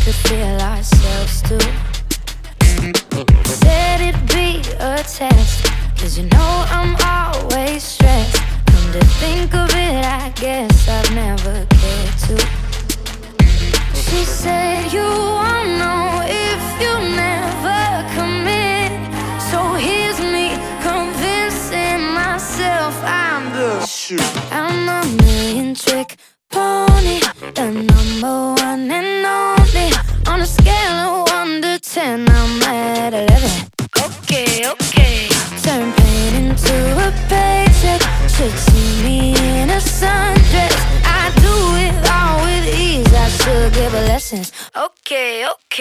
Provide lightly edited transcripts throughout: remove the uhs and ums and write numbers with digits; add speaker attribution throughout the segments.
Speaker 1: could feel ourselves too. Said it'd be a test, 'cause you know I'm always stressed. Come to think of it, I guess I've never cared to. She said you won't know if you never commit. So here's me convincing myself I'm a million trick pony, the number one and only. On a scale of 1 to 10, I'm at 11. Okay. Turn pain into a paycheck. Should see me in a sundress. I do it all with ease. I should give her lessons. Okay.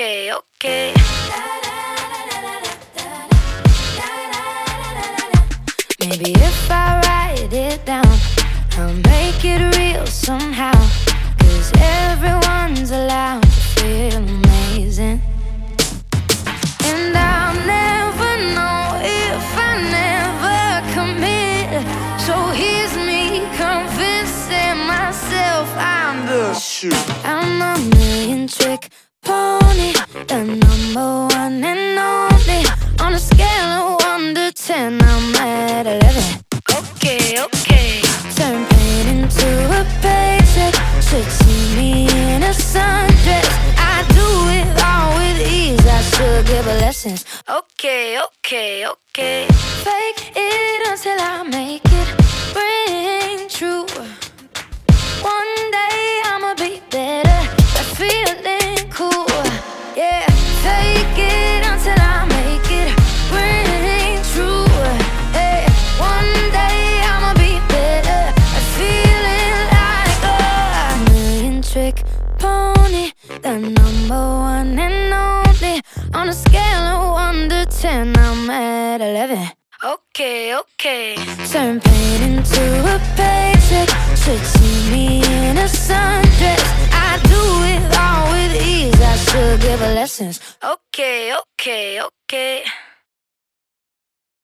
Speaker 1: Maybe if I write it down, I'll make it real somehow. 'Cause everyone's allowed to feel amazing. And I'll never know if I never commit. So here's me convincing myself I'm a million trick pony, the number one and only. On a scale of 1 to 10, I'm at 11. Okay. Turn pain into a paycheck. Should see me in a sundress. I do it all with ease. I should give her lessons. Okay. Fake it until I make it ring true. One day I'ma be better at feeling cool. Yeah, fake it until I make it ring true. Hey, one day I'ma be better at feeling like a million trick pony, the number one and only. On a scale of 1 to 10, I'm at 11. Okay. Turn pain into a paycheck. Should see me in a sundress. I do it all with ease. I should give her lessons. Okay.